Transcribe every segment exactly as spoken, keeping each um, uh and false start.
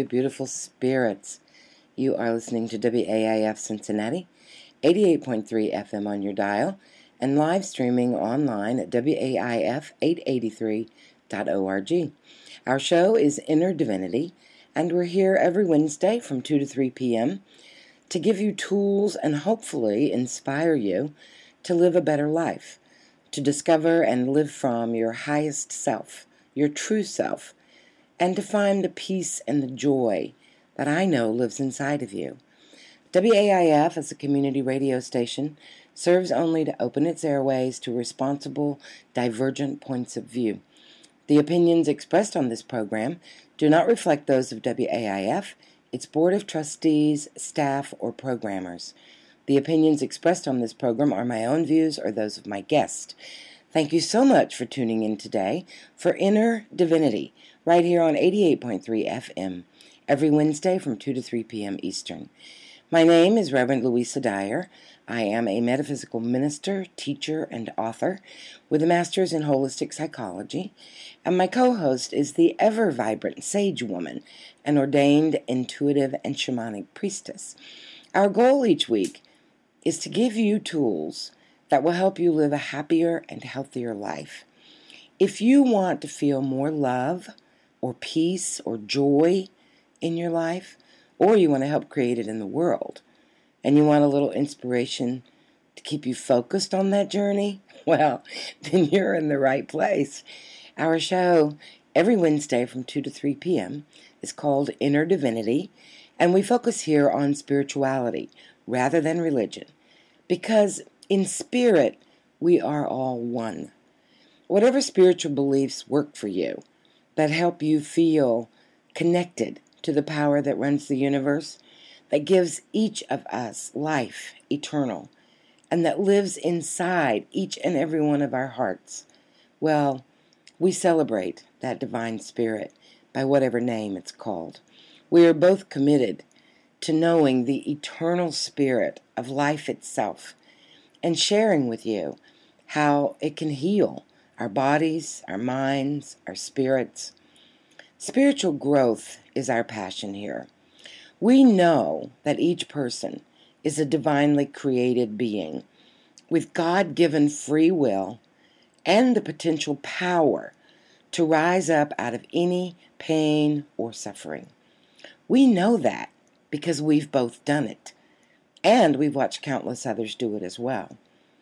you, beautiful spirits. You are listening to W A I F Cincinnati, eighty-eight point three F M on your dial, and live streaming online at W A I F eight eighty-three dot org. Our show is Inner Divinity, and we're here every Wednesday from two to three p.m. to give you tools and hopefully inspire you to live a better life, to discover and live from your highest self, your true self, and to find the peace and the joy that I know lives inside of you. W A I F, as a community radio station, serves only to open its airways to responsible, divergent points of view. The opinions expressed on this program do not reflect those of W A I F, its board of trustees, staff, or programmers. The opinions expressed on this program are my own views or those of my guest. Thank you so much for tuning in today for Inner Divinity, right here on eighty-eight point three F M, every Wednesday from two to three p.m. Eastern. My name is Reverend Louisa Dyer. I am a metaphysical minister, teacher, and author with a master's in holistic psychology, and my co-host is the ever-vibrant sage woman, an ordained intuitive and shamanic priestess. Our goal each week is to give you tools that will help you live a happier and healthier life. If you want to feel more love or peace or joy in your life, or you want to help create it in the world, and you want a little inspiration to keep you focused on that journey, well, then you're in the right place. Our show every Wednesday from two to three p.m. is called Inner Divinity, and we focus here on spirituality rather than religion, because in spirit we are all one. Whatever spiritual beliefs work for you, that help you feel connected to the power that runs the universe, that gives each of us life eternal, and that lives inside each and every one of our hearts, well, we celebrate that divine spirit by whatever name it's called. We are both committed to knowing the eternal spirit of life itself and sharing with you how it can heal our bodies, our minds, our spirits. Spiritual growth is our passion here. We know that each person is a divinely created being with God-given free will and the potential power to rise up out of any pain or suffering. We know that because we've both done it, and we've watched countless others do it as well.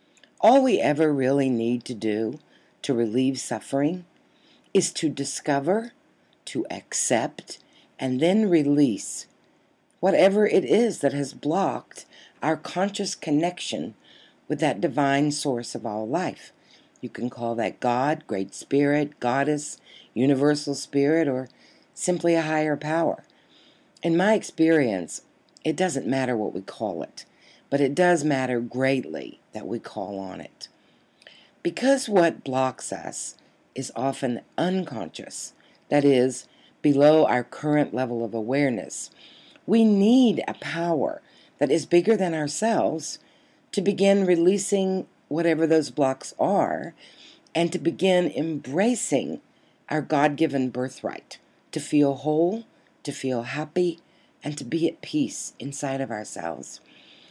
All we ever really need to do to relieve suffering is to discover, to accept, and then release whatever it is that has blocked our conscious connection with that divine source of all life. You can call that God, Great Spirit, Goddess, Universal Spirit, or simply a higher power. In my experience, it doesn't matter what we call it, but it does matter greatly that we call on it. Because what blocks us is often unconscious, that is, below our current level of awareness, we need a power that is bigger than ourselves to begin releasing whatever those blocks are and to begin embracing our God-given birthright to feel whole, to feel happy, and to be at peace inside of ourselves.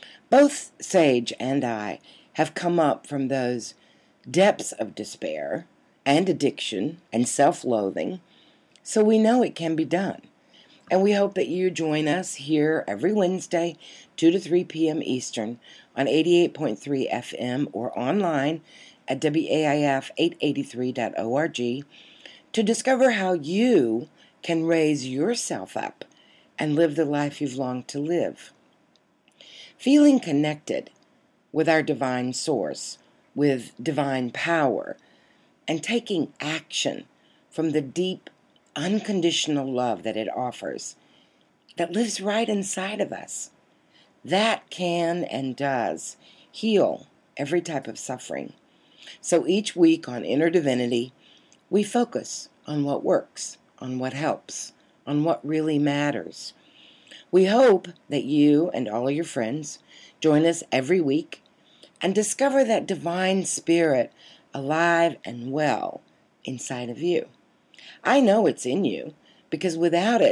Both Sage and I have come up from those depths of despair and addiction and self-loathing, so we know it can be done. And we hope that you join us here every Wednesday, two to three p.m. Eastern, on eighty-eight point three F M or online at W A I F eight eighty-three dot org to discover how you can raise yourself up and live the life you've longed to live. Feeling connected with our divine source, with divine power, and taking action from the deep, unconditional love that it offers, that lives right inside of us, that can and does heal every type of suffering. So each week on Inner Divinity, we focus on what works, on what helps, on what really matters. We hope that you and all of your friends join us every week and discover that divine spirit alive and well inside of you. I know it's in you because without it,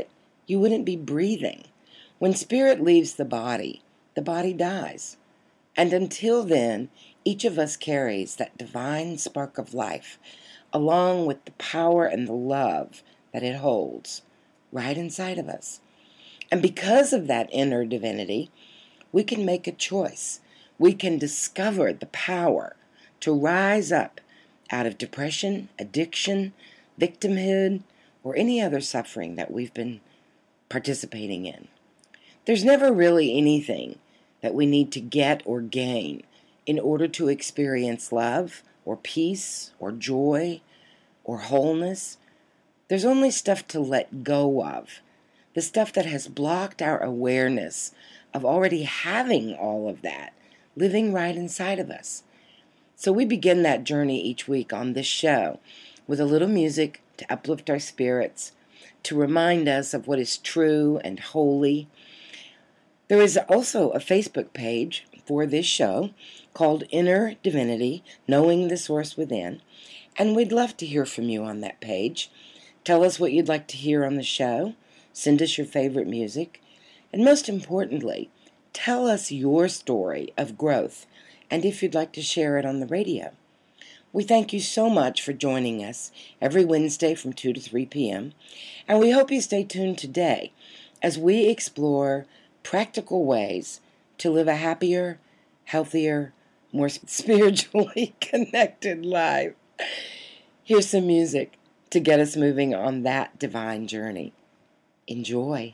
you wouldn't be breathing. When spirit leaves the body, the body dies. And until then, each of us carries that divine spark of life, along with the power and the love that it holds right inside of us. And because of that inner divinity, we can make a choice. We can discover the power to rise up out of depression, addiction, victimhood, or any other suffering that we've been participating in. There's never really anything that we need to get or gain in order to experience love or peace or joy or wholeness. There's only stuff to let go of, the stuff that has blocked our awareness of already having all of that living right inside of us. So we begin that journey each week on this show with a little music to uplift our spirits, to remind us of what is true and holy. There is also a Facebook page for this show called Inner Divinity, Knowing the Source Within, and we'd love to hear from you on that page. Tell us what you'd like to hear on the show, send us your favorite music, and most importantly, tell us your story of growth, and if you'd like to share it on the radio. We thank you so much for joining us every Wednesday from two to three p.m., and we hope you stay tuned today as we explore practical ways to live a happier, healthier, more spiritually connected life. Here's some music to get us moving on that divine journey. Enjoy.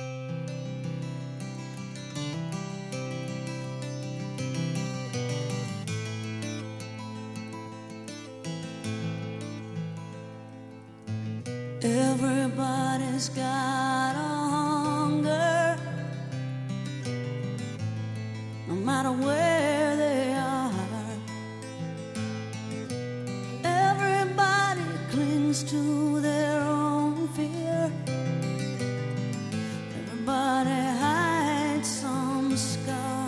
Everybody's got a hunger, no matter where they are. Everybody clings to their own fear. Everybody hides some scar.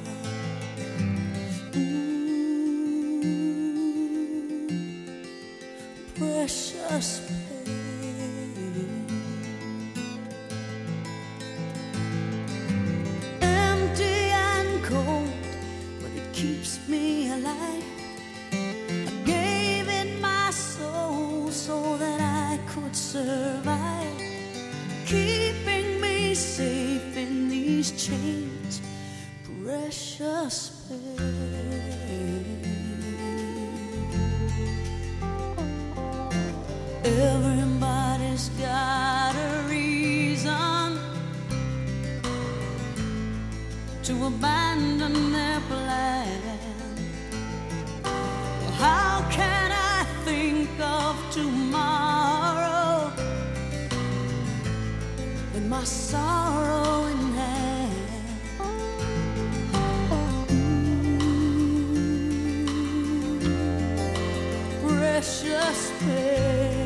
Mm, precious pain. Keeps me alive. I gave it my soul so that I could survive, keeping me safe in these chains. Precious pain. Everybody's got a reason to abandon their plan. How can I think of tomorrow with my sorrow in hand? Mm, precious pain.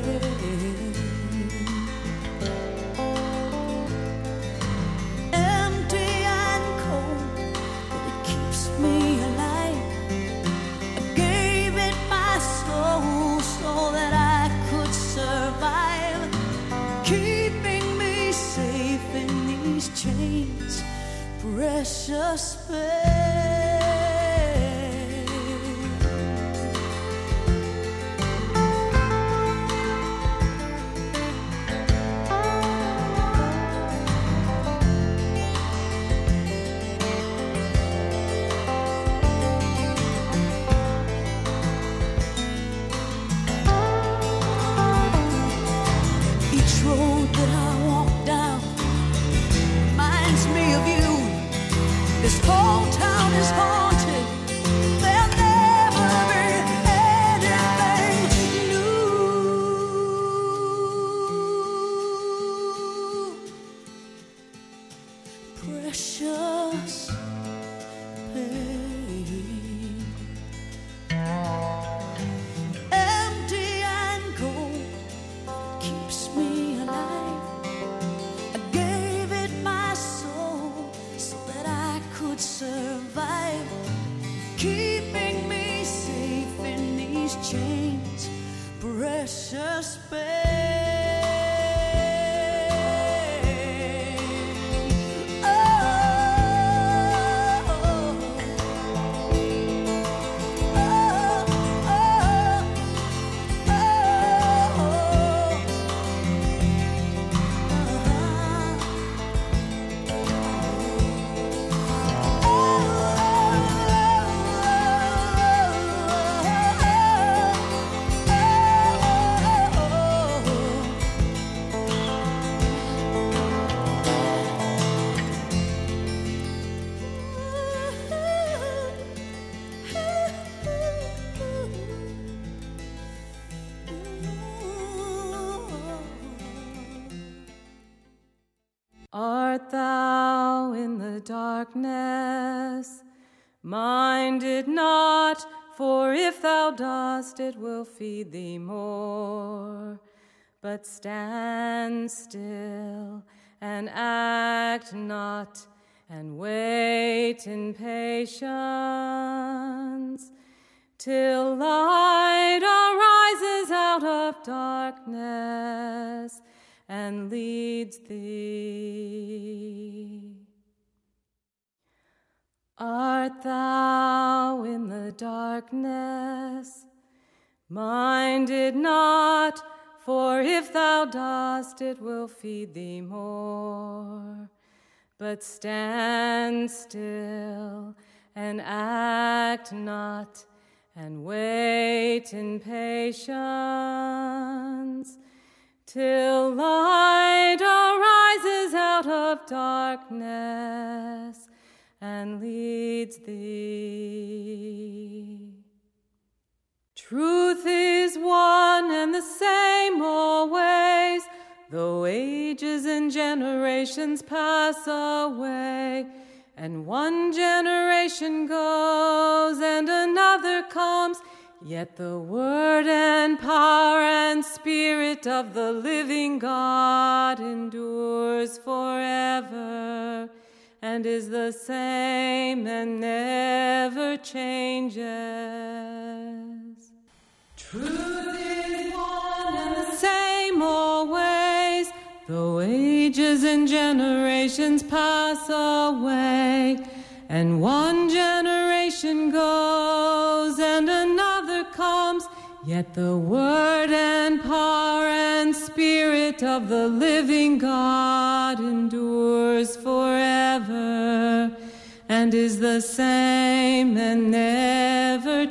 Chains, precious pain. Each road that I walk down reminds me of you. This whole town is haunted. There'll never be anything new. Precious pain. Empty and cold keeps me alive. I gave it my soul so that I could survive, keeping me safe in these chains. Precious pain. Art thou in the darkness? Mind it not, for if thou dost, it will feed thee more. But stand still and act not, and wait in patience, till light arises out of darkness and leads thee. Art thou in the darkness? Mind it not, for if thou dost, it will feed thee more. But stand still and act not, and wait in patience, till light arises out of darkness and leads thee. Truth is one and the same always, though ages and generations pass away, and one generation goes and another comes, yet the word and power and spirit of the living God endures forever, and is the same and never changes. Truth is one and the same always, though ages and generations pass away, and one generation goes and another comes, yet the word and power and spirit of the living God endures forever, and is the same and never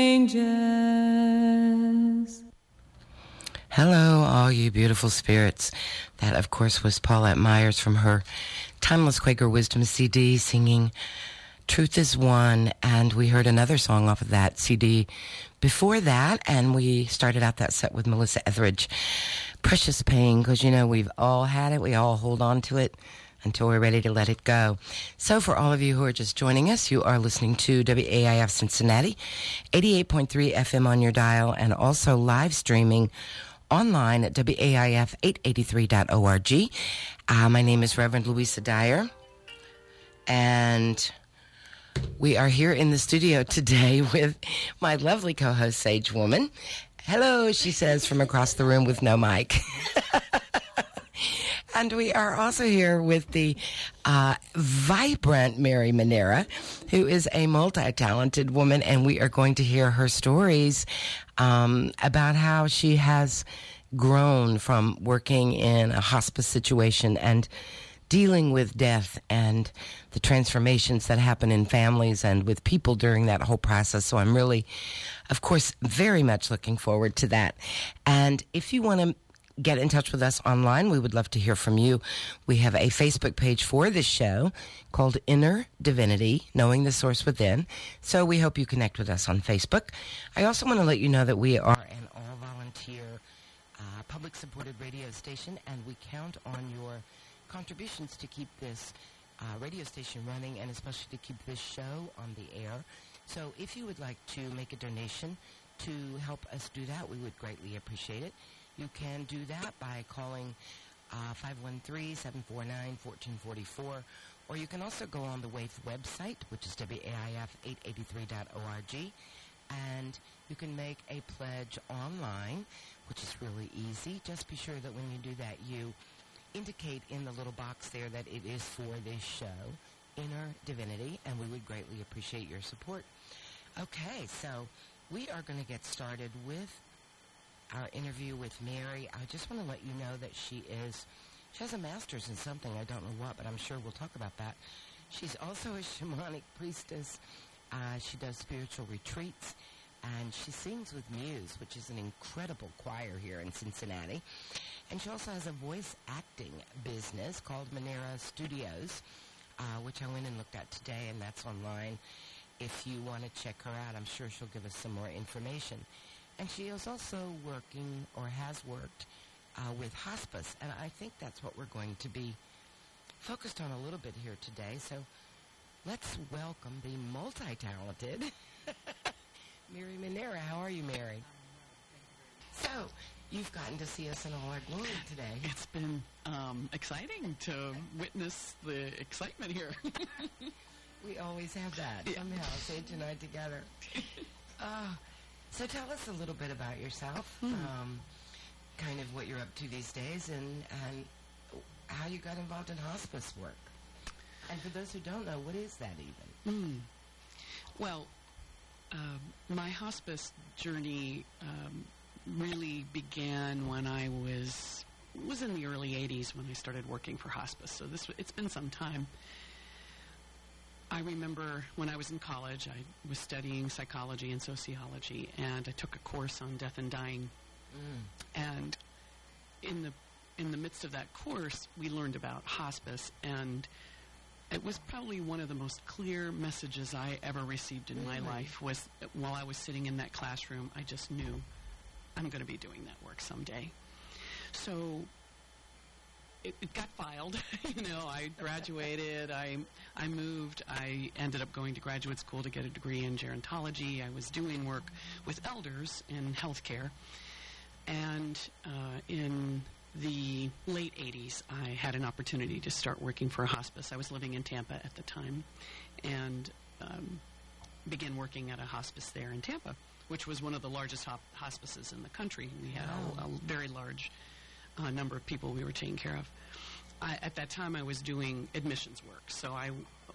changes. Hello, all you beautiful spirits. That, of course, was Paulette Myers from her Timeless Quaker Wisdom C D singing Truth is One, and we heard another song off of that C D before that, and we started out that set with Melissa Etheridge, Precious Pain, because, you know, we've all had it. We all hold on to it until we're ready to let it go. So for all of you who are just joining us, you are listening to W A I F Cincinnati, eighty-eight point three F M on your dial, and also live streaming online at W A I F eight eighty-three dot org. Uh, my name is Reverend Louisa Dyer, and we are here in the studio today with my lovely co-host, Sage Woman. Hello, she says from across the room with no mic. And we are also here with the uh, vibrant Mary Manera, who is a multi-talented woman, and we are going to hear her stories um, about how she has grown from working in a hospice situation and dealing with death and the transformations that happen in families and with people during that whole process. So I'm really, of course, very much looking forward to that. And if you want to get in touch with us online, we would love to hear from you. We have a Facebook page for this show called Inner Divinity, Knowing the Source Within. So we hope you connect with us on Facebook. I also want to let you know that we are an all-volunteer, uh, public-supported radio station, and we count on your contributions to keep this uh, radio station running, and especially to keep this show on the air. So if you would like to make a donation to help us do that, we would greatly appreciate it. You can do that by calling uh, five one three, seven four nine, one four four four, or you can also go on the W A F E website, which is W A I F eight eighty-three dot org, and you can make a pledge online, which is really easy. Just be sure that when you do that, you indicate in the little box there that it is for this show, Inner Divinity, and we would greatly appreciate your support. Okay, so we are going to get started with our interview with Mary. I just want to let you know that she is, she has a master's in something, I don't know what, but I'm sure we'll talk about that. She's also a shamanic priestess. Uh, she does spiritual retreats, and she sings with Muse, which is an incredible choir here in Cincinnati. And she also has a voice acting business called Manera Studios, uh, which I went and looked at today, and that's online. If you want to check her out, I'm sure she'll give us some more information. And she is also working, or has worked, uh, with hospice. And I think that's what we're going to be focused on a little bit here today. So let's welcome the multi-talented Mary Manera. How are you, Mary? So you've gotten to see us in all our glory today. It's been um, exciting to witness the excitement here. We always have that Yeah. somehow, Sage and I together. Uh, so tell us a little bit about yourself, Hmm. um, kind of what you're up to these days, and, and how you got involved in hospice work. And for those who don't know, what is that even? Mm. Well, um, my hospice journey um, really began when I was was in the early eighties when I started working for hospice. So this it's been some time. I remember when I was in college, I was studying psychology and sociology, and I took a course on death and dying. Mm. And in the in the midst of that course, we learned about hospice, and it was probably one of the most clear messages I ever received in my Really? life. Was while I was sitting in that classroom, I just knew I'm going to be doing that work someday. So it, it got filed. you know, I graduated. I I moved. I ended up going to graduate school to get a degree in gerontology. I was doing work with elders in healthcare, and uh, in the late eighties, I had an opportunity to start working for a hospice. I was living in Tampa at the time, and um, began working at a hospice there in Tampa, which was one of the largest hop- hospices in the country. We had a, a very large uh, number of people we were taking care of. I, at that time, I was doing admissions work, so I,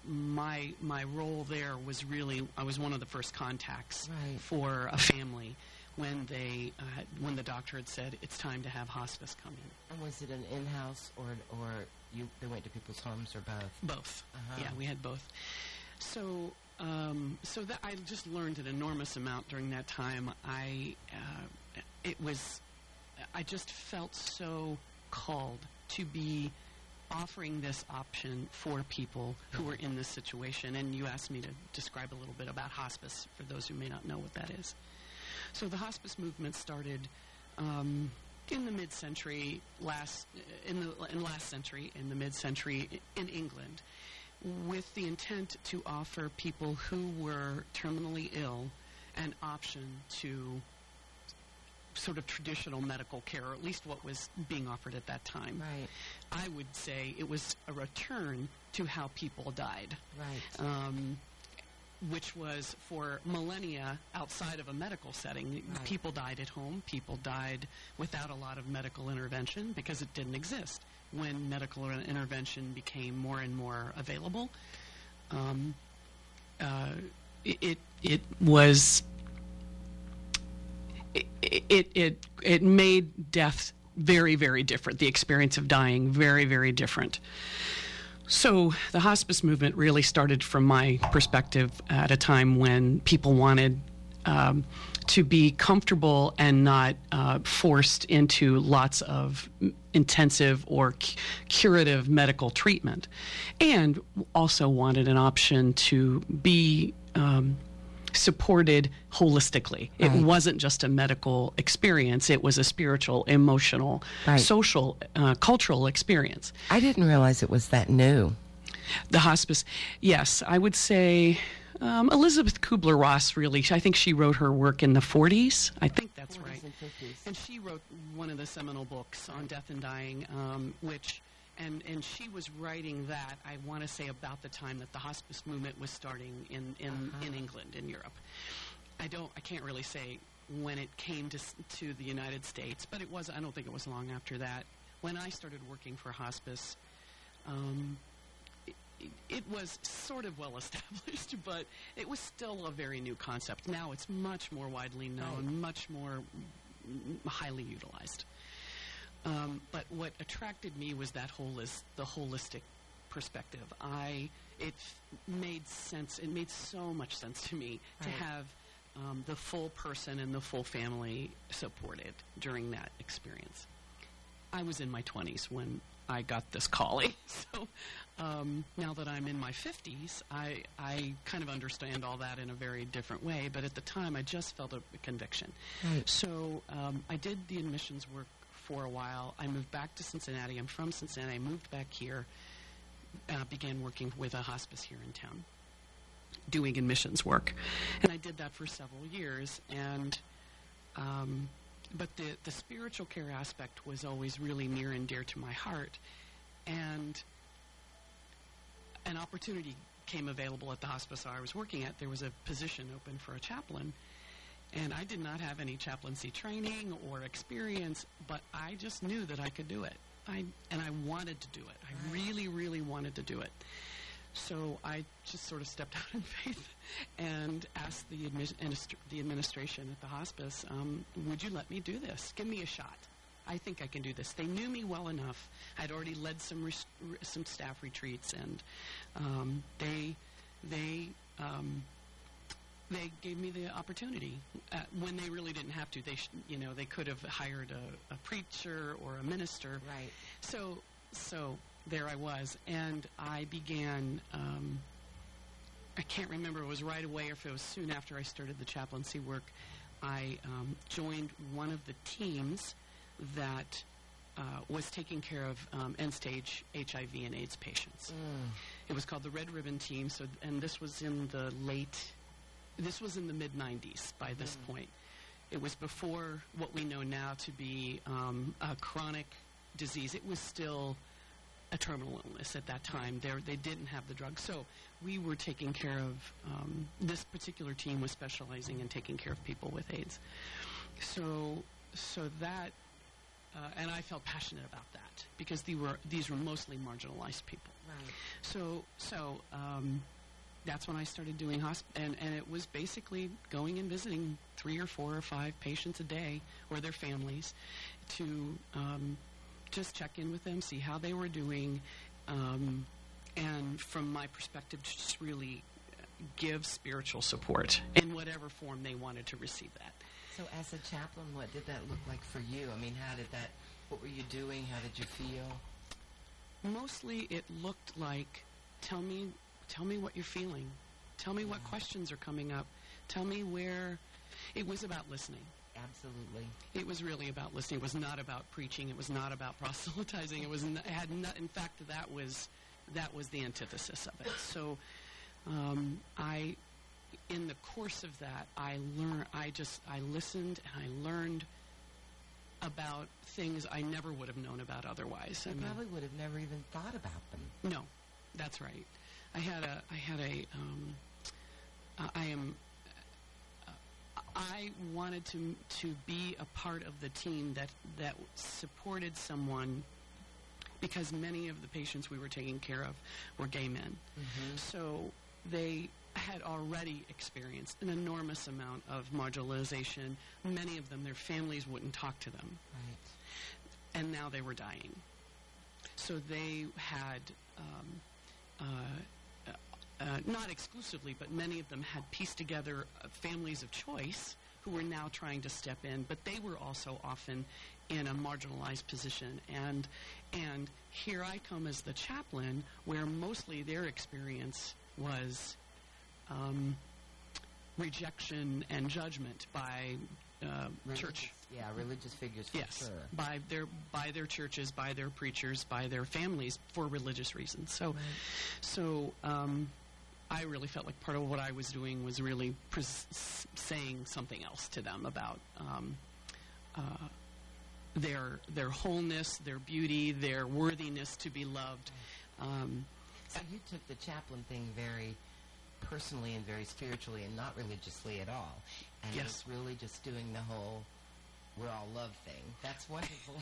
my my role there was really I was one of the first contacts Right. for a family when they uh, when the doctor had said it's time to have hospice come in. And was it an in-house, or or you they went to people's homes, or both? Both. Uh-huh. Yeah, we had both. So, um, so that I just learned an enormous amount during that time. I, uh, it was, I just felt so called to be offering this option for people who were in this situation. And you asked me to describe a little bit about hospice for those who may not know what that is. So the hospice movement started um, in the mid-century, last in the in last century, in the mid-century in England, with the intent to offer people who were terminally ill an option to sort of traditional medical care, or at least what was being offered at that time. Right. I would say it was a return to how people died. Right. Um, which was for millennia outside of a medical setting. Right. People died at home. People died without a lot of medical intervention because it didn't exist. When medical intervention became more and more available, um, uh, it, it it was it, it it it made death very, very different. The experience of dying very, very different. So the hospice movement really started from my perspective at a time when people wanted um, to be comfortable and not uh, forced into lots of intensive or cu- curative medical treatment, and also wanted an option to be um, supported holistically. Right. It wasn't just a medical experience. It was a spiritual, emotional, Right. social, uh, cultural experience. I didn't realize it was that new. The hospice, yes, I would say um, Elizabeth Kubler-Ross really, I think she wrote her work in the forties. I think that's forties right. and fifties. And she wrote one of the seminal books on death and dying, um, which, and, and she was writing that, I want to say, about the time that the hospice movement was starting in, in, Uh-huh. in England, in Europe. I don't, I can't really say when it came to, s- to the United States, but it was, I don't think it was long after that. When I started working for hospice, um, it, it was sort of well established, but it was still a very new concept. Now it's much more widely known, Right. much more mm, highly utilized. Um, but what attracted me was that holis- the holistic perspective. I it f- made sense. It made so much sense to me Right. to have um, the full person and the full family supported during that experience. I was in my twenties when I got this calling. So um, now that I'm in my fifties, I, I kind of understand all that in a very different way. But at the time, I just felt a, a conviction. Right. So um, I did the admissions work for a while. I moved back to Cincinnati. I'm from Cincinnati. I moved back here. uh, began working with a hospice here in town, doing admissions work. And I did that for several years. And um, but the, the spiritual care aspect was always really near and dear to my heart. And an opportunity came available at the hospice I was working at. There was a position open for a chaplain. And I did not have any chaplaincy training or experience, but I just knew that I could do it. I, and I wanted to do it. I really, really wanted to do it. So I just sort of stepped out in faith and asked the, administ- the administration at the hospice, um, would you let me do this? Give me a shot. I think I can do this. They knew me well enough. I'd already led some res- some staff retreats, and um, they they um, they gave me the opportunity uh, when they really didn't have to. They sh- you know they could have hired a, a preacher or a minister. Right. So so there I was, and I began. Um, I can't remember if it was right away or if it was soon after I started the chaplaincy work. I um, joined one of the teams that uh, was taking care of um, end-stage H I V and AIDS patients. Mm. It was called the Red Ribbon Team, so and this was in the late, this was in the mid nineties by this Mm. point. It was before what we know now to be um, a chronic disease. It was still a terminal illness at that time. There, they didn't have the drug. So we were taking care of, um, this particular team was specializing in taking care of people with AIDS. So, so that, Uh, and I felt passionate about that because they were, these were mostly marginalized people. Right. So, so um, that's when I started doing hosp- and, and it was basically going and visiting three or four or five patients a day or their families to um, just check in with them, see how they were doing, um, and from my perspective, just really give spiritual support in whatever form they wanted to receive that. So as a chaplain, what did that look like for you? I mean, how did that, what were you doing? How did you feel? Mostly it looked like, tell me, tell me what you're feeling. Tell me what Yeah. questions are coming up. Tell me where, it was about listening. Absolutely. It was really about listening. It was not about preaching. It was not about proselytizing. It was, n- it had not, in fact, that was, that was the antithesis of it. So um, I... in the course of that, I learned, I just, I listened and I learned about things I never would have known about otherwise. You I mean, probably would have never even thought about them. no, that's right. I had a, I had a, um, uh, I am, uh, I wanted to to be a part of the team that, that supported someone because many of the patients we were taking care of were gay men. Mm-hmm. So they had already experienced an enormous amount of marginalization. Many of them, their families wouldn't talk to them. Right. And now they were dying. So they had, um, uh, uh, uh, not exclusively, but many of them had pieced together uh, families of choice who were now trying to step in, but they were also often in a marginalized position. And, and here I come as the chaplain, where mostly their experience was Um, rejection and judgment by uh, Religious- church. Yeah, religious figures for Yes, sure. by their by their churches, by their preachers, by their families for religious reasons. So, Right. so um, I really felt like part of what I was doing was really pres- s- saying something else to them about um, uh, their their wholeness, their beauty, their worthiness to be loved. Um, So you took the chaplain thing very personally and very spiritually and not religiously at all. And Yes. it's really just doing the whole we're all love thing. That's wonderful.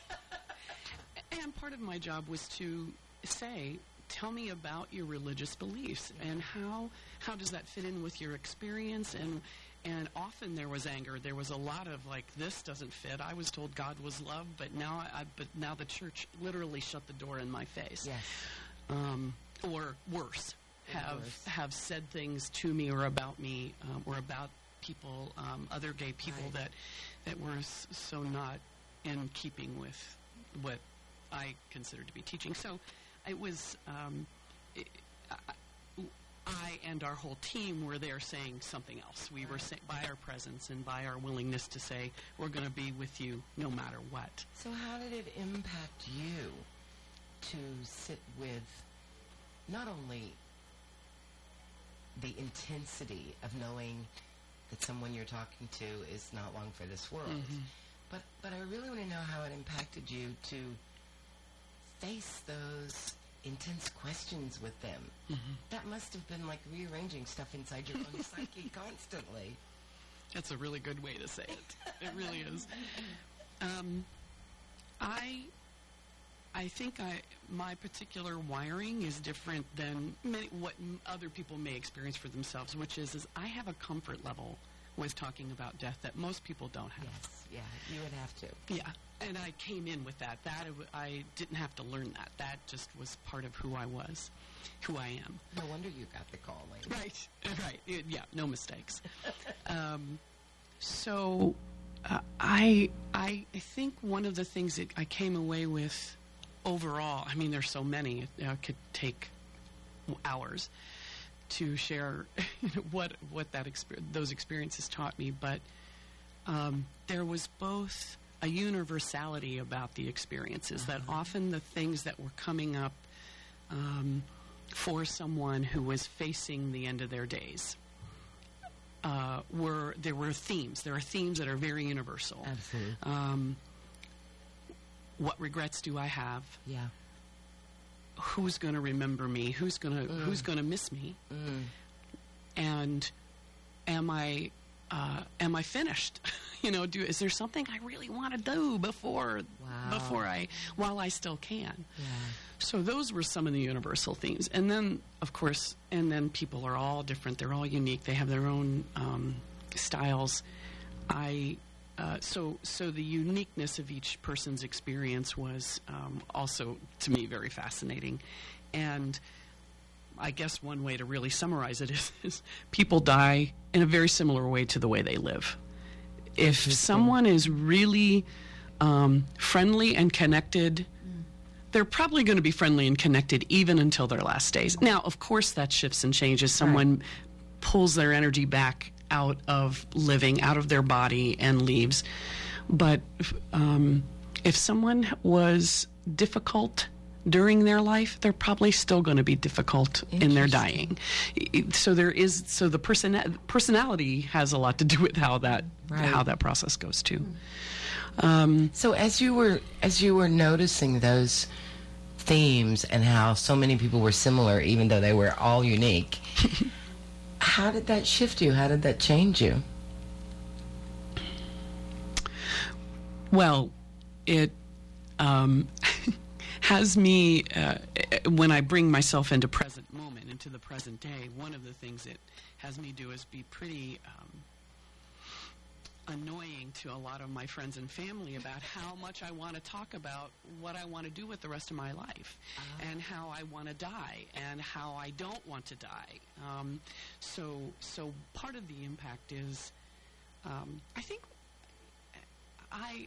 And part of my job was to say, tell me about your religious beliefs and how how does that fit in with your experience. And and often there was anger. There was a lot of like, this doesn't fit. I was told God was love, but now I, but now the church literally shut the door in my face. Yes. Um, or worse, Or have worse. have said things to me or about me um, or about people, um, other gay people Right. that that were s- so not in keeping with what I considered to be teaching. So it was um, it, I, I and our whole team were there saying something else. We were say, by our presence and by our willingness to say we're going to be with you no matter what. So how did it impact you to sit with not only the intensity of knowing that someone you're talking to is not long for this world, mm-hmm. but but I really want to know how it impacted you to face those intense questions with them. Mm-hmm. That must have been like rearranging stuff inside your own psyche constantly. That's a really good way to say it. It really is. Um, I I think I my particular wiring is different than many, what m- other people may experience for themselves, which is, is I have a comfort level with talking about death that most people don't have. Yes, yeah, you would have to. Yeah, and I came in with that. That I didn't have to learn that. That just was part of who I was, who I am. No wonder you got the calling. Right, right. Yeah, no mistakes. um, so uh, I, I I think one of the things that I came away with overall, I mean, there's so many, it uh, could take hours to share what what that exper- those experiences taught me, but um, there was both a universality about the experiences, uh-huh. that often the things that were coming up um, for someone who was facing the end of their days uh, were, there were themes. There are themes that are very universal. Absolutely. Um, what regrets do I have? Yeah. Who's going to remember me? Who's going to mm. Who's going to miss me? Mm. And am I uh, am I finished? you know, do is there something I really want to do before wow. before I while I still can? Yeah. So those were some of the universal themes, and then of course, and then people are all different. They're all unique. They have their own um, styles. I. Uh, so, so the uniqueness of each person's experience was um, also, to me, very fascinating. And I guess one way to really summarize it is, is people die in a very similar way to the way they live. If someone is really um, friendly and connected, mm. they're probably going to be friendly and connected even until their last days. Now, of course, that shifts and changes. Someone right. pulls their energy back out of living, out of their body, and leaves. But um, if someone was difficult during their life, they're probably still going to be difficult in their dying. So there is, so the person personality has a lot to do with how that right. how that process goes too. Um, so as you were as you were noticing those themes and how so many people were similar, even though they were all unique. How did that shift you? How did that change you? Well, it um, has me, uh, when I bring myself into present moment, into the present day, one of the things it has me do is be pretty um, annoying to a lot of my friends and family about how much I want to talk about what I want to do with the rest of my life, uh-huh. and how I want to die and how I don't want to die. Um, so, so part of the impact is, um, I think, I.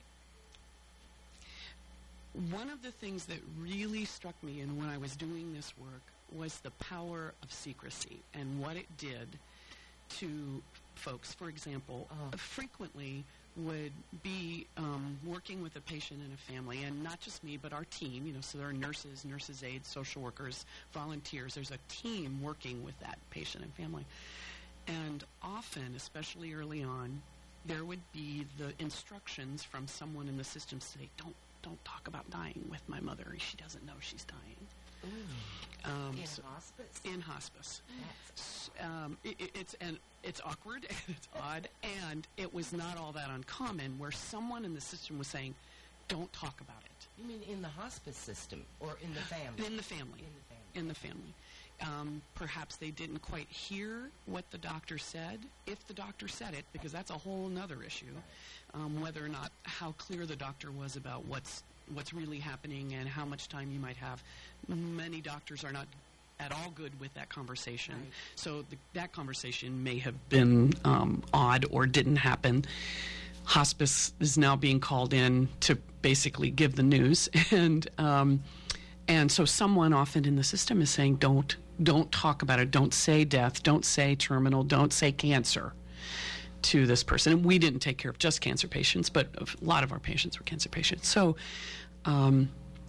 One of the things that really struck me in when I was doing this work was the power of secrecy and what it did to folks. For example, oh. frequently would be um, working with a patient and a family, and not just me, but our team, you know, so there are nurses, nurses' aides, social workers, volunteers. There's a team working with that patient and family. And often, especially early on, there would be the instructions from someone in the system say, don't, don't talk about dying with my mother. She doesn't know she's dying. Um, in so hospice? In hospice. Um, it, it, it's and it's awkward, and it's odd, and it was not all that uncommon where someone in the system was saying, don't talk about it. You mean in the hospice system or in the family? In the family. In the family. In the family. Um, perhaps they didn't quite hear what the doctor said, if the doctor said it, because that's a whole other issue, um, whether or not how clear the doctor was about what's what's really happening and how much time you might have. Many doctors are not at all good with that conversation. Right. So the, that conversation may have been um, odd or didn't happen. Hospice is now being called in to basically give the news. And um, and so someone often in the system is saying, don't, don't talk about it. Don't say death. Don't say terminal. Don't say cancer to this person. And we didn't take care of just cancer patients, but a lot of our patients were cancer patients. So um,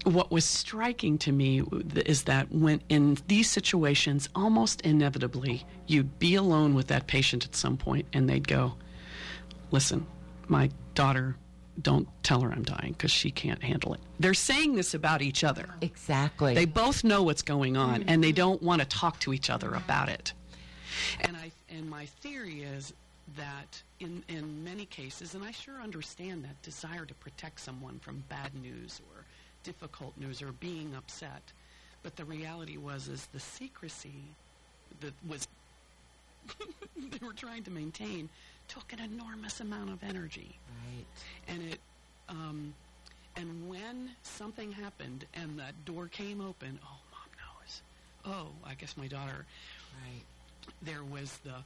what was striking to me is that when in these situations, almost inevitably, you'd be alone with that patient at some point, and they'd go, listen, my daughter, don't tell her I'm dying because she can't handle it. They're saying this about each other. Exactly. They both know what's going on, and they don't want to talk to each other about it. And I and my theory is that in, in many cases, and I sure understand that desire to protect someone from bad news or difficult news or being upset, but the reality was is the secrecy that was they were trying to maintain took an enormous amount of energy. Right. And it um, and when something happened and that door came open, oh, Mom knows. Oh, I guess my daughter. Right. There was the,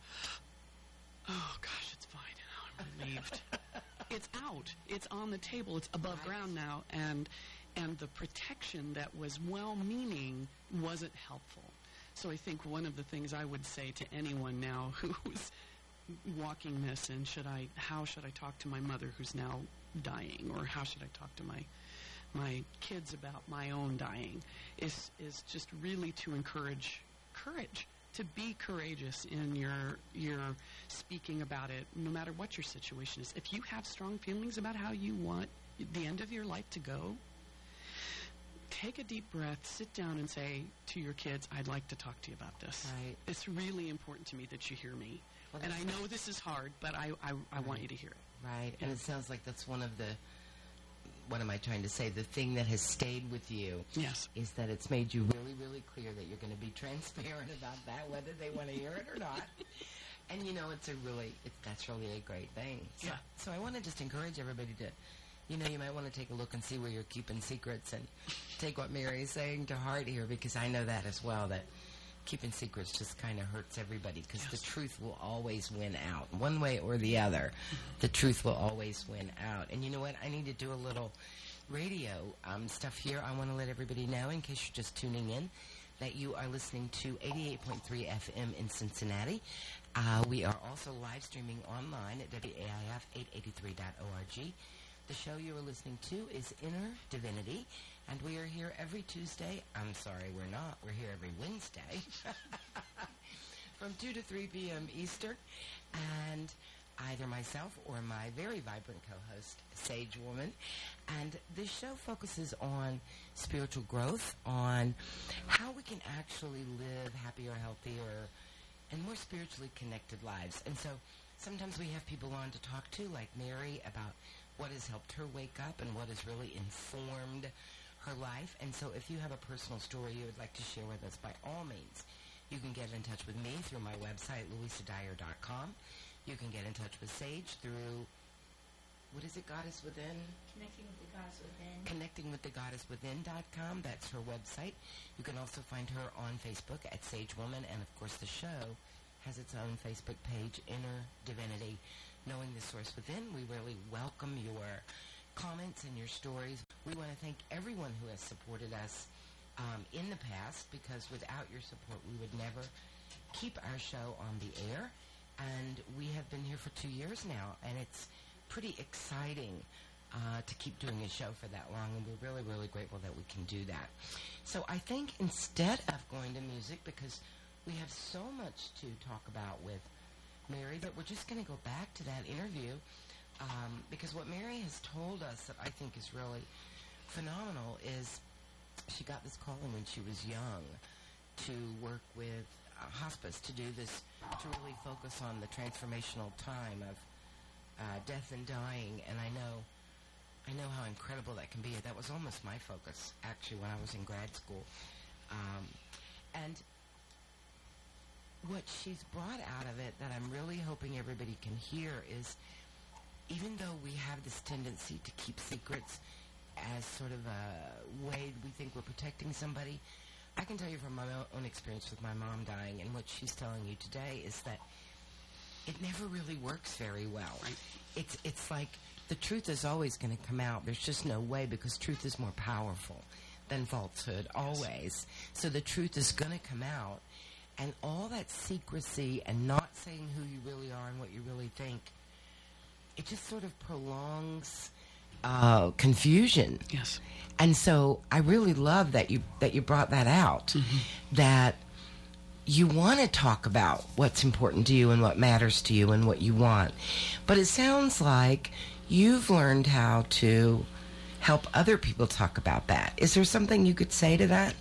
oh, gosh, it's fine. I'm relieved. It's out. It's on the table. It's above right. ground now. And and the protection that was well-meaning wasn't helpful. So I think one of the things I would say to anyone now who's walking this and should I, how should I talk to my mother who's now dying, or how should I talk to my my kids about my own dying, is is just really to encourage courage. To be courageous in your your speaking about it, no matter what your situation is. If you have strong feelings about how you want the end of your life to go, take a deep breath, sit down and say to your kids, I'd like to talk to you about this. Right. It's really important to me that you hear me. Well, and I know this is hard, but I, I, I right. want you to hear it. Right. Yeah. And it sounds like that's one of the, what am I trying to say? The thing that has stayed with you Yes. is that it's made you really, really clear that you're going to be transparent about that, whether they want to hear it or not. And, you know, it's a really, it's, that's really a great thing. So, Yeah. so I want to just encourage everybody to, you know, you might want to take a look and see where you're keeping secrets and take what Mary is saying to heart here, because I know that as well, that keeping secrets just kind of hurts everybody, because Yes. the truth will always win out. One way or the other, the truth will always win out. And you know what? I need to do a little radio um, stuff here. I want to let everybody know, in case you're just tuning in, that you are listening to eighty-eight point three F M in Cincinnati. Uh, we are also live streaming online at W A I F eight eighty-three dot org. The show you are listening to is Inner Divinity, and we are here every Tuesday. I'm sorry, we're not. We're here every Wednesday from two to three p.m. Eastern. And either myself or my very vibrant co-host, Sage Woman. And this show focuses on spiritual growth, on how we can actually live happier, healthier, and more spiritually connected lives. And so sometimes we have people on to talk to, like Mary, about what has helped her wake up and what has really informed her life. And so if you have a personal story you would like to share with us, by all means, you can get in touch with me through my website, louisa dyer dot com. You can get in touch with Sage through, what is it, Goddess Within? Connecting with the Goddess Within. connecting with the goddess within dot com. That's her website. You can also find her on Facebook at Sage Woman. And, of course, the show has its own Facebook page, Inner Divinity. Knowing the Source Within, we really welcome your comments and your stories. We want to thank everyone who has supported us um, in the past, because without your support, we would never keep our show on the air. And we have been here for two years now, and it's pretty exciting uh, to keep doing a show for that long, and we're really, really grateful that we can do that. So I think instead of going to music, because we have so much to talk about with Mary, that we're just going to go back to that interview, um, because what Mary has told us that I think is really phenomenal is she got this calling when she was young to work with uh, hospice, to do this, to really focus on the transformational time of uh, death and dying. And I know, I know how incredible that can be. That was almost my focus, actually, when I was in grad school. Um, and what she's brought out of it that I'm really hoping everybody can hear is, even though we have this tendency to keep secrets as sort of a way we think we're protecting somebody, I can tell you from my own experience with my mom dying, and what she's telling you today is that it never really works very well. Right. It's it's like the truth is always going to come out. There's just no way, because truth is more powerful than falsehood, always. So the truth is going to come out, and all that secrecy and not saying who you really are and what you really think, it just sort of prolongs uh, confusion. Yes. And so I really love that you that you brought that out, mm-hmm. that you want to talk about what's important to you and what matters to you and what you want. But it sounds like you've learned how to help other people talk about that. Is there something you could say to that?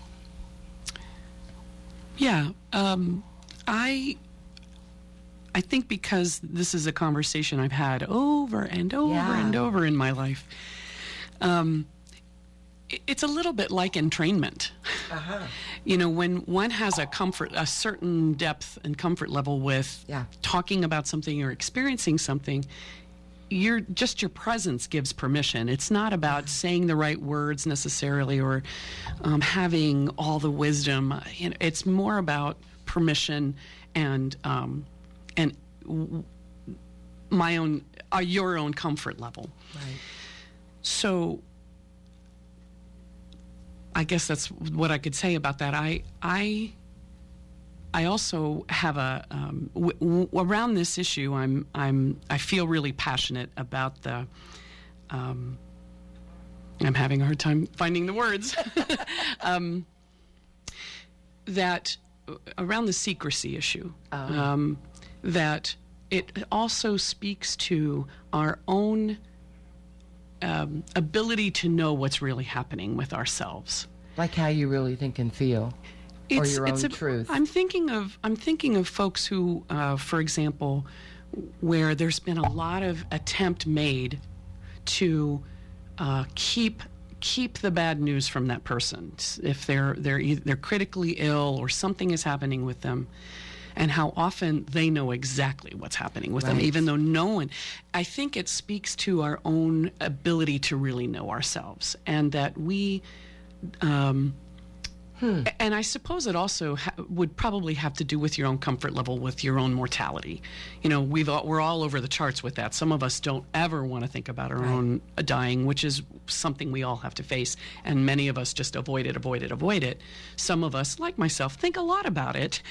Yeah. Um, I I think because this is a conversation I've had over and over yeah. and over in my life, um, it, it's a little bit like entrainment. Uh-huh. You know, when one has a comfort, a certain depth and comfort level with yeah. talking about something or experiencing something, you're just your presence gives permission. It's not about saying the right words necessarily or um, having all the wisdom. You know, it's more about permission and um, and w- my own, uh, your own comfort level. Right. So, I guess that's what I could say about that. I I. I also have a um, w- w- around this issue. I'm I'm I feel really passionate about the. Um, I'm having a hard time finding the words. um, that around the secrecy issue, um. Um, that it also speaks to our own um, ability to know what's really happening with ourselves, like how you really think and feel. Or your own a, truth. I'm thinking of I'm thinking of folks who, uh, for example, where there's been a lot of attempt made to uh, keep keep the bad news from that person if they're they're either, they're critically ill or something is happening with them, and how often they know exactly what's happening with right. them, even though no one. I think it speaks to our own ability to really know ourselves, and that we. Um, Hmm. And I suppose it also ha- would probably have to do with your own comfort level with your own mortality. You know, we've all, we're all over the charts with that. Some of us don't ever want to think about our right. own uh, dying, which is something we all have to face. And many of us just avoid it, avoid it, avoid it. Some of us, like myself, think a lot about it.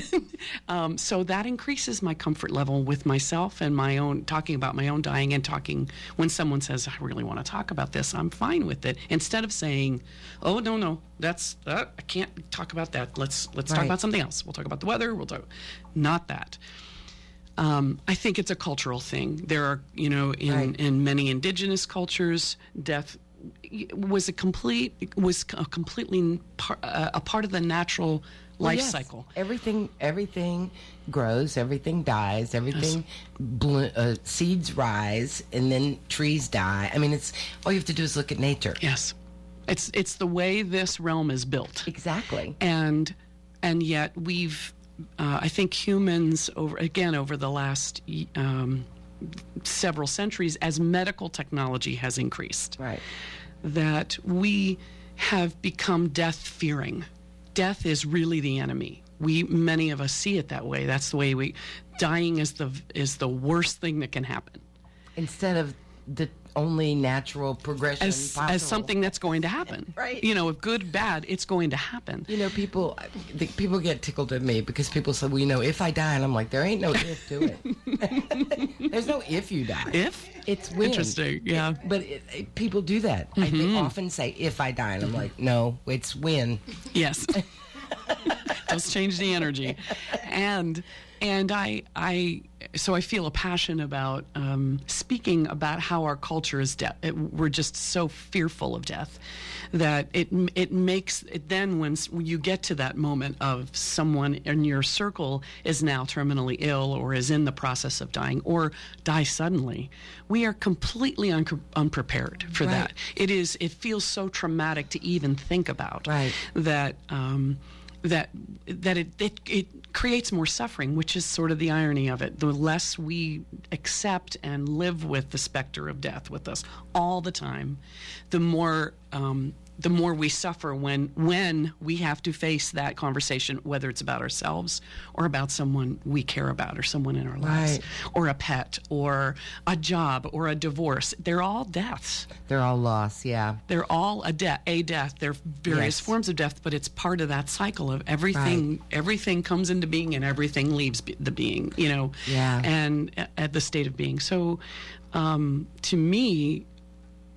um, so that increases my comfort level with myself and my own, talking about my own dying and talking, when someone says, I really want to talk about this, I'm fine with it. Instead of saying, oh, no, no, that's, uh, I can't talk about that. Let's let's right. talk about something else. We'll talk about the weather. We'll talk, not that. Um, I think it's a cultural thing. There are, you know, in, right. in many indigenous cultures, death was a complete was a completely par, uh, a part of the natural well, life yes. cycle. Everything everything grows. Everything dies. Everything yes. blo- uh, seeds rise, and then trees die. I mean, it's all you have to do is look at nature. Yes. It's it's the way this realm is built. Exactly. And and yet we've, uh, I think humans, over again, over the last um, several centuries, as medical technology has increased, right, that we have become death-fearing. Death is really the enemy. We, many of us see it that way. That's the way we, dying is the is the worst thing that can happen. Instead of the only natural progression as, possible. as something that's going to happen. Right. You know, if good, bad, it's going to happen. You know, people the, people get tickled at me because people say, well, you know, if I die, and I'm like, there ain't no if to it. There's no if you die. If? It's when. Interesting, yeah. It, but it, it, people do that. Mm-hmm. I they often say, if I die, and I'm like, no, it's when. Yes. Does change the energy. And and I I so I feel a passion about um, speaking about how our culture is death. We're just so fearful of death that it it makes it then when you get to that moment of someone in your circle is now terminally ill or is in the process of dying or die suddenly, we are completely un- unprepared for right. that. It is it feels so traumatic to even think about right. that. Um, that that it, it it creates more suffering, which is sort of the irony of it. The less we accept and live with the specter of death with us all the time, the more um, the more we suffer when when we have to face that conversation, whether it's about ourselves or about someone we care about or someone in our lives, right. or a pet or a job or a divorce. They're all deaths. They're all loss, yeah. They're all a death. A death. They're various Yes. forms of death, but it's part of that cycle of everything. Right. Everything comes into being, and everything leaves be- the being. You know, Yeah. and at the state of being. So, um, to me,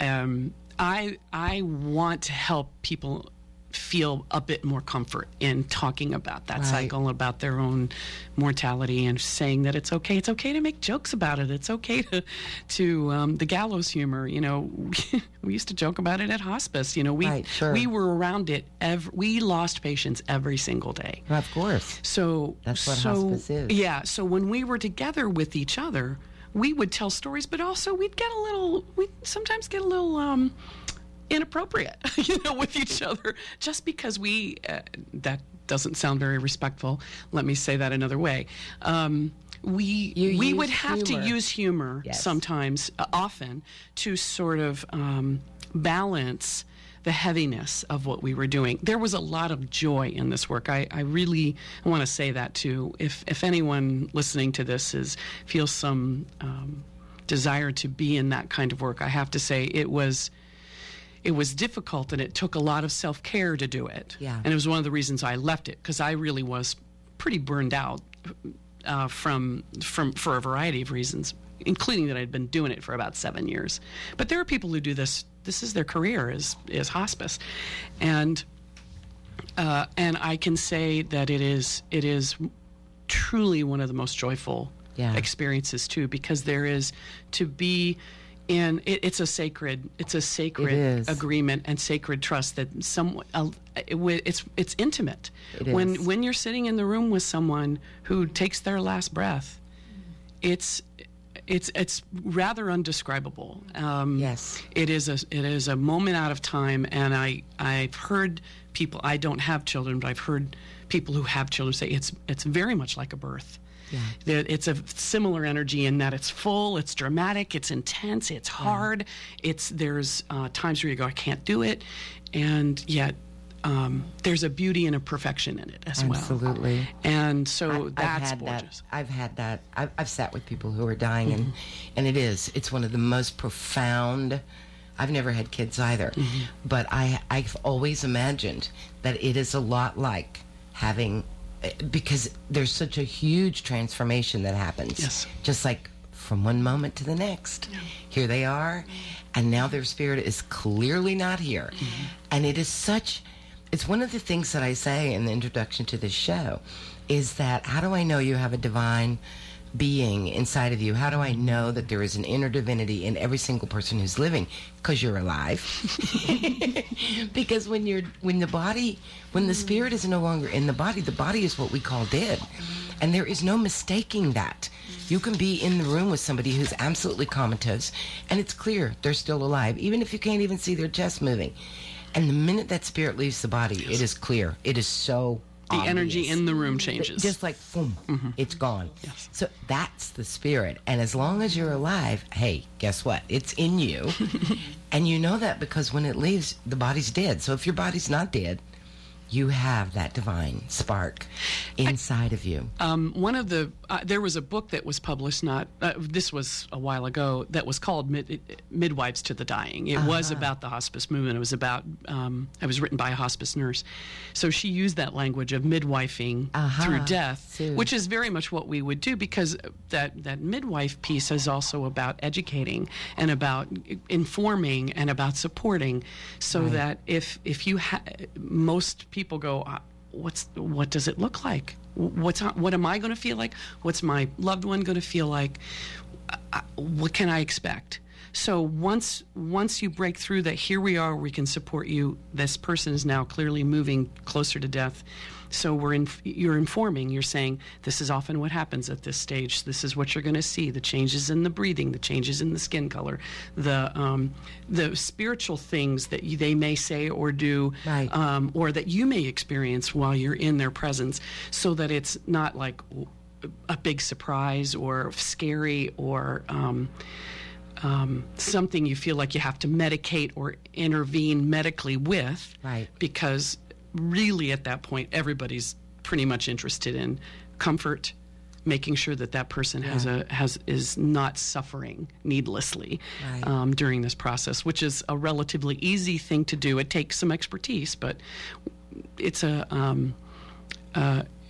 um, I I want to help people feel a bit more comfort in talking about that Right. cycle, about their own mortality, and saying that it's okay. It's okay to make jokes about it. It's okay to, to um, the gallows humor. You know, we used to joke about it at hospice. You know, we Right, sure. we were around it. Ev- we lost patients every single day. Of course. So That's what so, hospice is. Yeah. So when we were together with each other, we would tell stories, but also we'd get a little. We sometimes get a little. Um, inappropriate, you know, with each other, just because we, uh, that doesn't sound very respectful. Let me say that another way. Um, we You we use would have humor. to use humor Yes. sometimes, uh, often, to sort of um, balance the heaviness of what we were doing. There was a lot of joy in this work. I, I really want to say that too. If if anyone listening to this is feels some um, desire to be in that kind of work, I have to say it was. It was difficult, and it took a lot of self-care to do it. Yeah. And it was one of the reasons I left it, because I really was pretty burned out uh, from from for a variety of reasons, including that I'd been doing it for about seven years. But there are people who do this. This is their career, is is hospice, and uh, and I can say that it is it is truly one of the most joyful Yeah. experiences too, because there is to be. And it, it's a sacred, it's a sacred It is. agreement and sacred trust that some, uh, it, wi- it's it's intimate. It when is. when you're sitting in the room with someone who takes their last breath, it's it's it's rather undescribable. Um, Yes. it is a it is a moment out of time, and I I've heard people. I don't have children, but I've heard people who have children say it's it's very much like a birth. Yeah. There- It's a similar energy in that it's full, it's dramatic, it's intense, it's hard. It's there's uh, times where you go, I can't do it, and yet um, there's a beauty and a perfection in it as well. Absolutely. And so I- I've that's had gorgeous. That, I've had that. I've, I've sat with people who are dying, Mm-hmm. and and it is. It's one of the most profound. I've never had kids either, Mm-hmm. but I I've always imagined that it is a lot like having, because there's such a huge transformation that happens. Yes. Just like from one moment to the next, here they are, and now their spirit is clearly not here, Mm-hmm. and it is such. It's one of the things that I say in the introduction to this show, is that how do I know you have a divine being inside of you? How do I know that there is an inner divinity in every single person who's living? Because you're alive. Because when you're when the body, when the spirit is no longer in the body, the body is what we call dead. And there is no mistaking that. You can be in the room with somebody who's absolutely comatose, and it's clear they're still alive, even if you can't even see their chest moving. And the minute that spirit leaves the body, it is clear. It is so The energy obvious. in the room changes. Just like, boom, it's gone. Yes. So that's the spirit. And as long as you're alive, hey, guess what? It's in you. And you know that because when it leaves, the body's dead. So if your body's not dead, you have that divine spark inside of you. Um, one of the uh, there was a book that was published not uh, this was a while ago that was called Mid- Midwives to the Dying. It was about the hospice movement. It was about um, it was written by a hospice nurse, so she used that language of midwifing Uh-huh. through death, Sue. which is very much what we would do, because that that midwife piece is also about educating and about informing and about supporting, so that if if you ha- most people go, uh, what's what does it look like? What's what am I going to feel like? What's my loved one going to feel like? Uh, what can I expect? So once once you break through that, here we are, we can support you. This person is now clearly moving closer to death. So we're in, you're informing, you're saying, this is often what happens at this stage. This is what you're going to see, the changes in the breathing, the changes in the skin color, the um, the spiritual things that you, they may say or do, Right. um, or that you may experience while you're in their presence, so that it's not like a big surprise or scary or um, um, something you feel like you have to medicate or intervene medically with, Right. because really at that point everybody's pretty much interested in comfort, making sure that that person has a has is not suffering needlessly Right. um, during this process, which is a relatively easy thing to do. It takes some expertise, but it's a um, uh,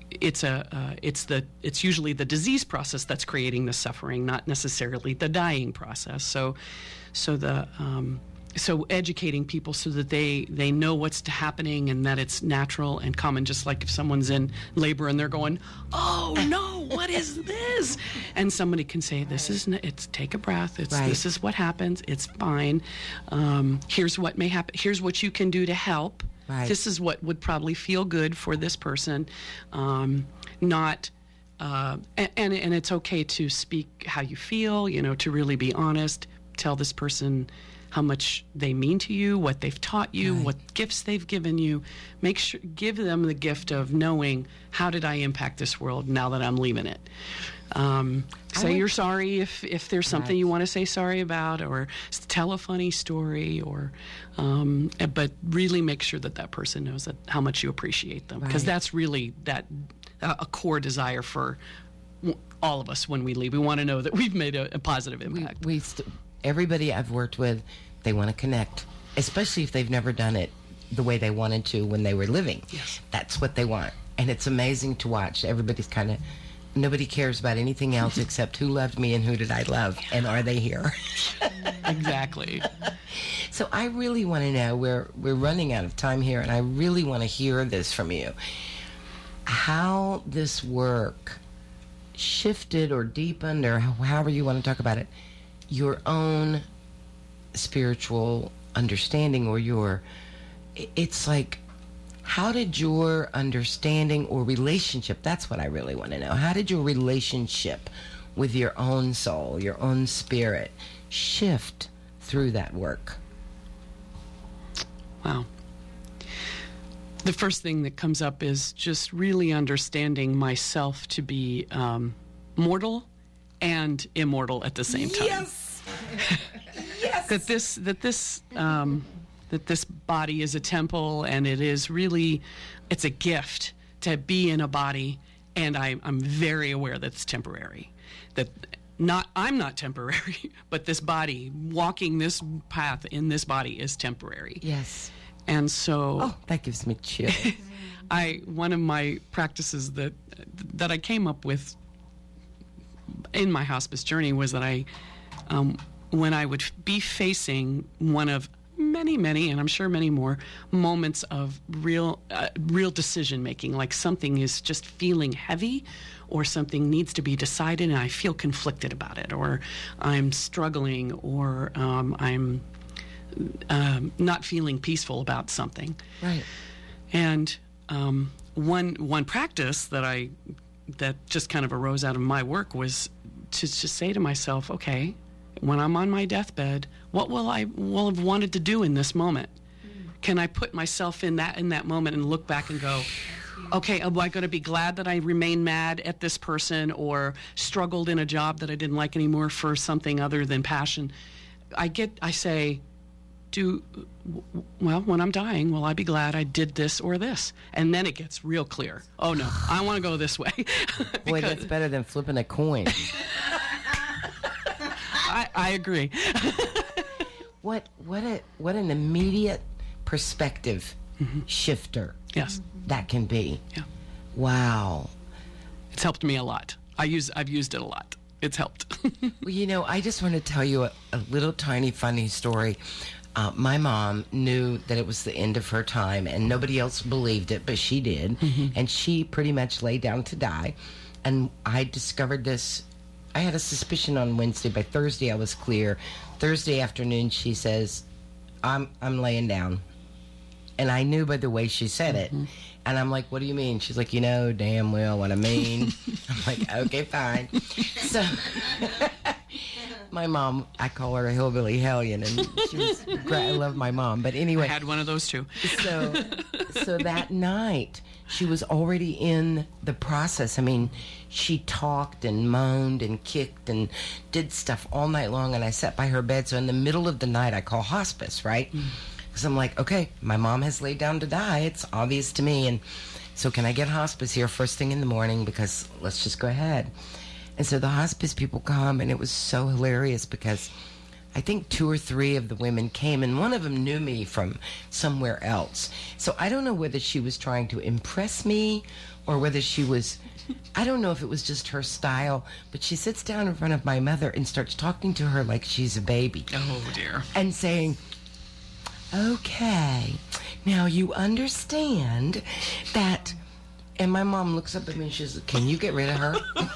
it's a uh, it's the it's usually the disease process that's creating the suffering, not necessarily the dying process. So, so the um, so educating people so that they they know what's happening and that it's natural and common. Just like if someone's in labor and they're going, "Oh no, what is this?" and somebody can say, "This is n- it's take a breath. It's Right. this is what happens. It's fine. Um, here's what may happen. Here's what you can do to help." Right. This is what would probably feel good for this person. Um, not, uh, and, and and it's okay to speak how you feel. You know, to really be honest. Tell this person how much they mean to you, what they've taught you, Right. what gifts they've given you. Make sure, give them the gift of knowing how did I impact this world now that I'm leaving it. Um, I say would- you're sorry if, if there's something Right. you want to say sorry about, or s- tell a funny story, or um, uh, but really make sure that that person knows that how much you appreciate them, because Right. that's really that uh, a core desire for w- all of us when we leave. We want to know that we've made a, a positive We, impact. we st- everybody I've worked with, they want to connect, especially if they've never done it the way they wanted to when they were living. Yes. That's what they want. And it's amazing to watch. Everybody's kind of, nobody cares about anything else except who loved me and who did I love, and are they here? Exactly. So I really want to know, we're, we're running out of time here, and I really want to hear this from you. How this work shifted or deepened, or however you want to talk about it, your own spiritual understanding, or your, it's like, how did your understanding or relationship, that's what I really want to know, how did your relationship with your own soul, your own spirit, shift through that work? Wow. The first thing that comes up is just really understanding myself to be um, mortal and immortal at the same time. Yes. Yes. That this that this um, that this body is a temple, and it is really, it's a gift to be in a body, and I, I'm very aware that it's temporary. That not I'm not temporary, but this body, walking this path in this body, is temporary. Yes. And so Oh, that gives me chills. I one of my practices that that I came up with in my hospice journey was that I, um, when I would be facing one of many, many, and I'm sure many more moments of real, uh, real decision making, like something is just feeling heavy, or something needs to be decided, and I feel conflicted about it, or I'm struggling, or um, I'm um, not feeling peaceful about something. Right. And um, one one practice that I that just kind of arose out of my work was to just say to myself, okay, when I'm on my deathbed, what will I will have wanted to do in this moment? Can I put myself in that in that moment and look back and go, okay, am I going to be glad that I remained mad at this person, or struggled in a job that I didn't like anymore for something other than passion? I get I say, do well, when I'm dying, will I be glad I did this or this? And then it gets real clear. Oh no, I want to go this way. Boy, that's better than flipping a coin. I, I agree. What what a what an immediate perspective shifter Yes, that can be. yeah, Wow. it's helped me a lot. I use I've used it a lot. It's helped. Well, you know, I just want to tell you a, a little tiny funny story. Uh, my mom knew that it was the end of her time, and nobody else believed it, but she did. And she pretty much lay down to die. And I discovered this. I had a suspicion on Wednesday. By Thursday, I was clear. Thursday afternoon, she says, I'm, I'm laying down. And I knew by the way she said it. And I'm like, what do you mean? She's like, you know damn well what I mean. I'm like, okay, fine. So my mom, I call her a hillbilly hellion, and she was great. I love my mom. But I anyway, had one of those too. so so that night she was already in the process. I mean, she talked and moaned and kicked and did stuff all night long, and I sat by her bed. So in the middle of the night, I call hospice, right? Because I'm like, okay, my mom has laid down to die. It's obvious to me. And so can I get hospice here first thing in the morning? Because let's just go ahead. And so the hospice people come, and it was so hilarious because I think two or three of the women came, and one of them knew me from somewhere else. So I don't know whether she was trying to impress me or whether she was, I don't know if it was just her style, but she sits down in front of my mother and starts talking to her like she's a baby. Oh, dear. And saying, okay, now you understand that, and my mom looks up at me and she's like, can you get rid of her?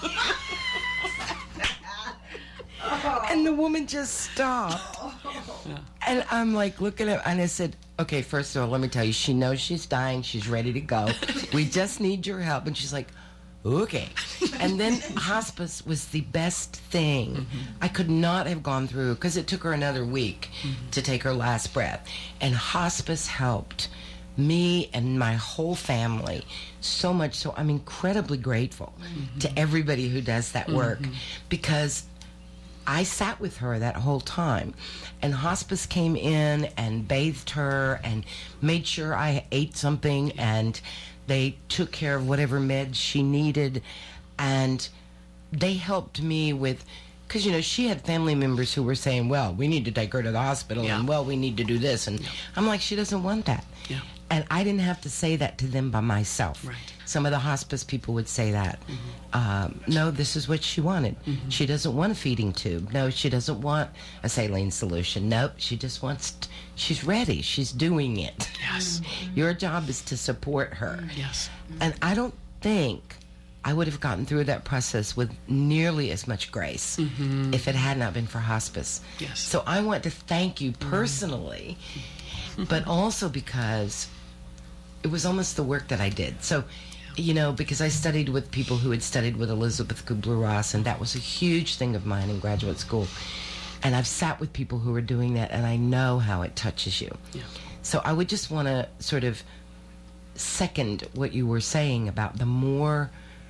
And the woman just stopped. Yeah. And I'm like looking at, and I said, okay, first of all, let me tell you, she knows she's dying. She's ready to go. We just need your help. And she's like, okay. And then hospice was the best thing mm-hmm. I could not have gone through, because it took her another week mm-hmm. to take her last breath. And hospice helped me and my whole family so much. So I'm incredibly grateful mm-hmm. to everybody who does that work mm-hmm. because I sat with her that whole time, and hospice came in and bathed her and made sure I ate something, and they took care of whatever meds she needed, and they helped me with, because, you know, she had family members who were saying, well, we need to take her to the hospital, yeah. and, well, we need to do this, and yeah. I'm like, she doesn't want that. Yeah. And I didn't have to say that to them by myself. Right. Some of the hospice people would say that. Mm-hmm. Um, no, this is what she wanted. Mm-hmm. She doesn't want a feeding tube. No, she doesn't want a saline solution. Nope, she just wants, t- she's ready. She's doing it. Yes. Your job is to support her. Yes. And I don't think I would have gotten through that process with nearly as much grace mm-hmm. if it had not been for hospice. Yes. So I want to thank you personally, mm-hmm. but also because it was almost the work that I did. So, you know, because I studied with people who had studied with Elizabeth Kubler-Ross, and that was a huge thing of mine in graduate school. And I've sat with people who are doing that, and I know how it touches you. Yeah. So I would just want to sort of second what you were saying about the more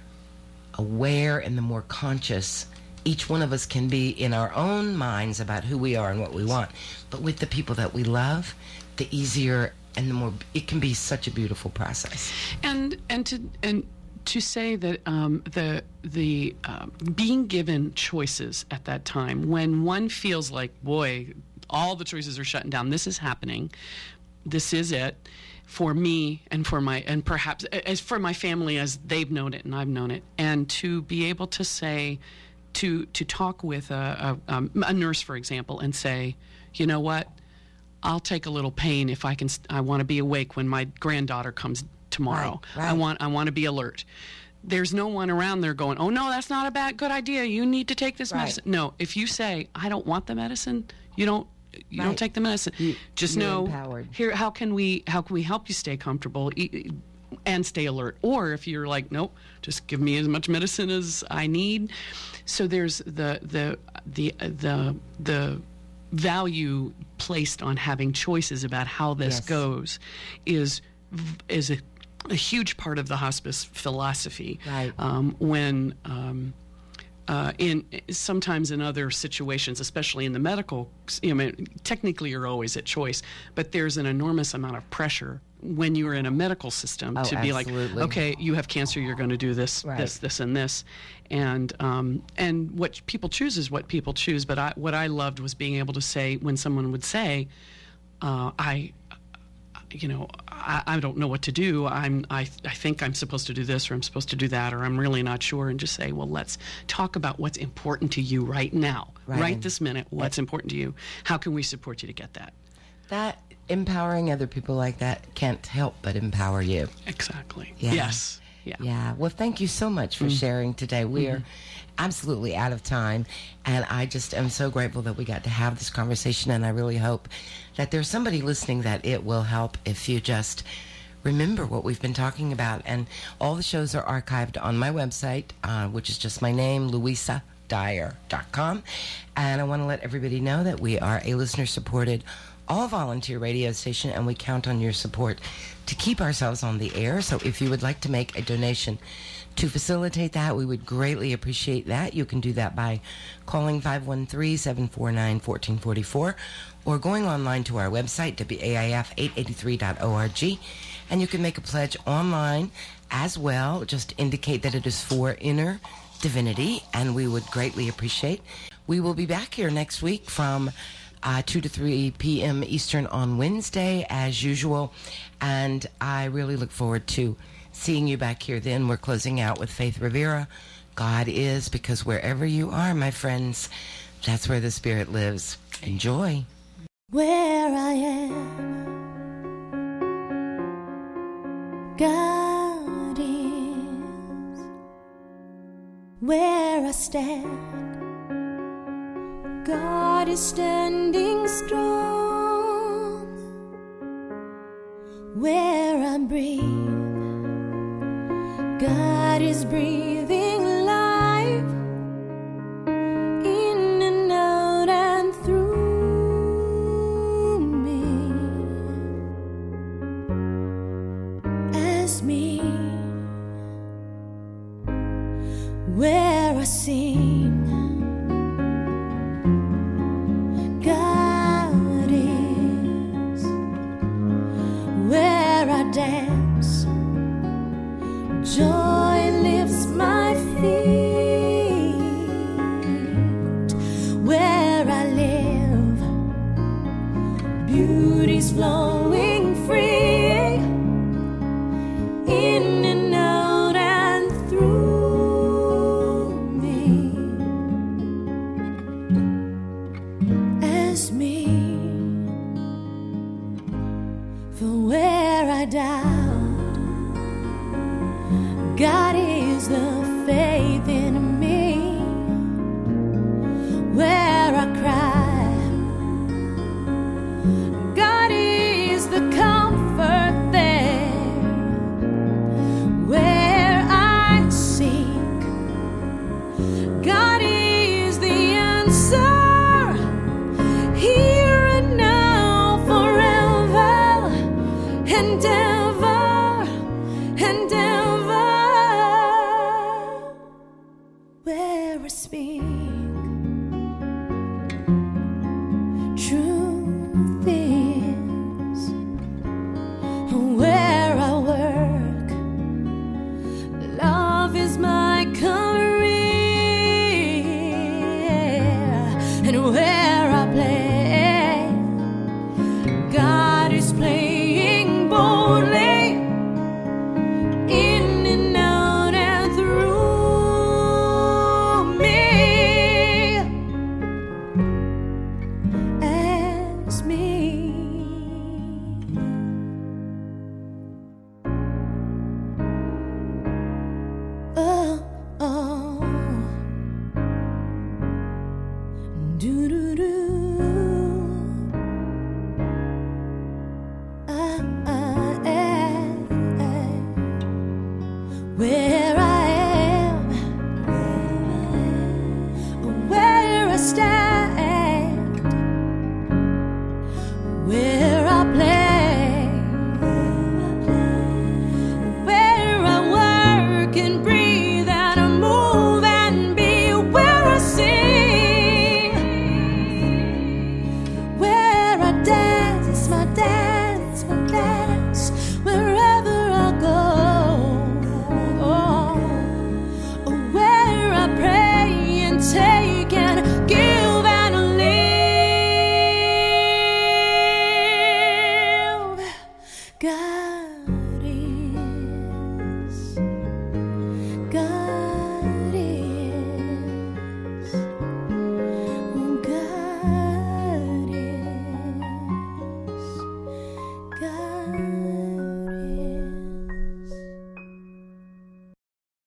aware and the more conscious each one of us can be in our own minds about who we are and what we want. But with the people that we love, the easier and the more, it can be such a beautiful process. And and to and to say that um, the the uh, being given choices at that time, when one feels like, boy, all the choices are shutting down. This is happening. This is it for me and for my and perhaps as for my family as they've known it and I've known it. And to be able to say, to to talk with a a, um, a nurse, for example, and say, you know what, I'll take a little pain if I can. I want to be awake when my granddaughter comes tomorrow. Right, right. I want. I want to be alert. There's no one around there going, oh no, that's not a bad good idea. You need to take this right. medicine. No, if you say, I don't want the medicine, you don't. You right. don't take the medicine. You, Just you're know empowered. Here. How can we? How can we help you stay comfortable e- and stay alert? Or if you're like, nope, just give me as much medicine as I need. So there's the the the the the. value placed on having choices about how this yes. goes is is a, a huge part of the hospice philosophy. Right. Um, when um, uh, in sometimes in other situations, especially in the medical, you know, technically you're always at choice, but there's an enormous amount of pressure when you're in a medical system oh, to be absolutely. like, okay, you have cancer, you're going to do this, right. this, this, and this, and um, and what people choose is what people choose. But I, what I loved was being able to say, when someone would say, uh, I, you know, I, I don't know what to do. I'm, I, I think I'm supposed to do this, or I'm supposed to do that, or I'm really not sure, and just say, well, let's talk about what's important to you right now, right, right this minute. What's yeah. important to you? How can we support you to get that? That empowering other people like that can't help but empower you. Exactly. Yeah. Yes. Yeah. Yeah. Well, thank you so much for mm. sharing today. We mm-hmm. are absolutely out of time, and I just am so grateful that we got to have this conversation, and I really hope that there's somebody listening that it will help if you just remember what we've been talking about. And all the shows are archived on my website, uh, which is just my name, louisa dyer dot com. And I want to let everybody know that we are a listener-supported all-volunteer radio station, and we count on your support to keep ourselves on the air. So if you would like to make a donation to facilitate that, we would greatly appreciate that. You can do that by calling five one three, seven four nine, one four four four or going online to our website, W A I F eight eighty-three dot org, and you can make a pledge online as well. Just indicate that it is for Inner Divinity, and we would greatly appreciate. We will be back here next week from uh, two to three p.m. Eastern on Wednesday, as usual. And I really look forward to seeing you back here then. We're closing out with Faith Rivera. God is, because wherever you are, my friends, that's where the Spirit lives. Enjoy. Where I am, God is. Where I stand, God is standing strong. Where I breathe, God is breathing life in and out and through me. As me, where I sing, God is. Where I dance, joy lifts my feet. Where I live, beauty's flowing free, in and out and through me. As me, for where I doubt, God is the faith in me. Where I cry, God is the comfort there. Where I seek, God is the answer. He